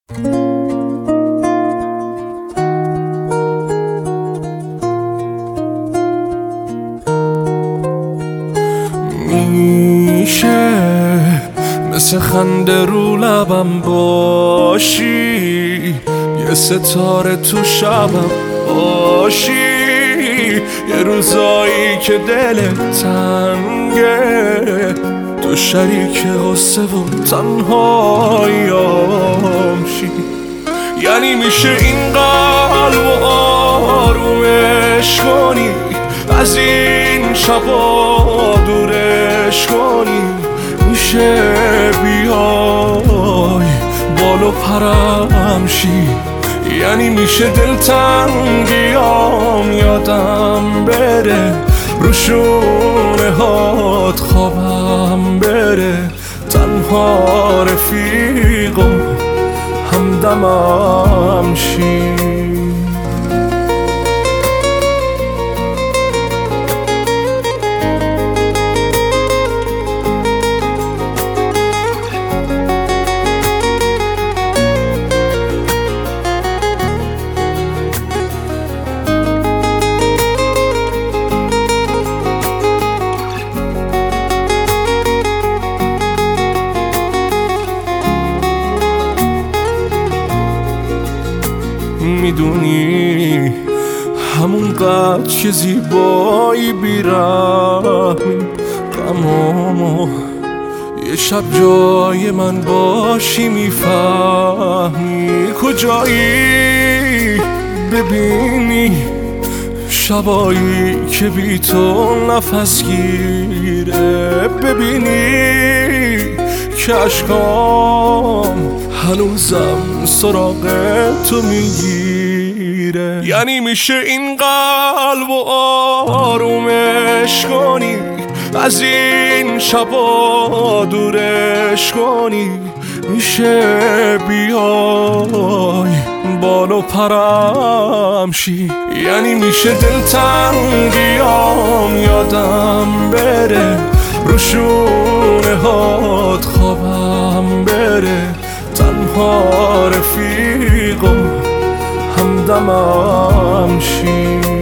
میشه مثل خنده رو لبم باشی، یه ستاره تو شبم باشی، یه روزایی که دلت تنگه تو شریک غصه و تنهاییام شی. یعنی میشه این قلب و آرومش کنی، از این شبا دورش کنی، میشه بیای بالو پرم شی. یعنی میشه دلتنگیام یادم بره، رو شونه هات خوابم بره، تنها رفیق و همدمم شی. میدونی همون قدر که زیبایی بیرحمی، غمامو یه شب جای من باشی میفهمی. کجایی ببینی شبایی که بی تو نفس گیره، ببینی که اشکام هنوزم سراغ تو میگیره. یعنی میشه این قلب و آرومش کنی، از این شبا دورش کنی، میشه بیای بالو پرم شی. یعنی میشه دلتنگیام یادم بره، رو شونه هات خوابم بره، تنها رفیق و همدمم شی.